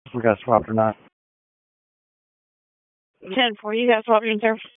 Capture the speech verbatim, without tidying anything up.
If we got swapped or not. ten four, you got swapped in, sir?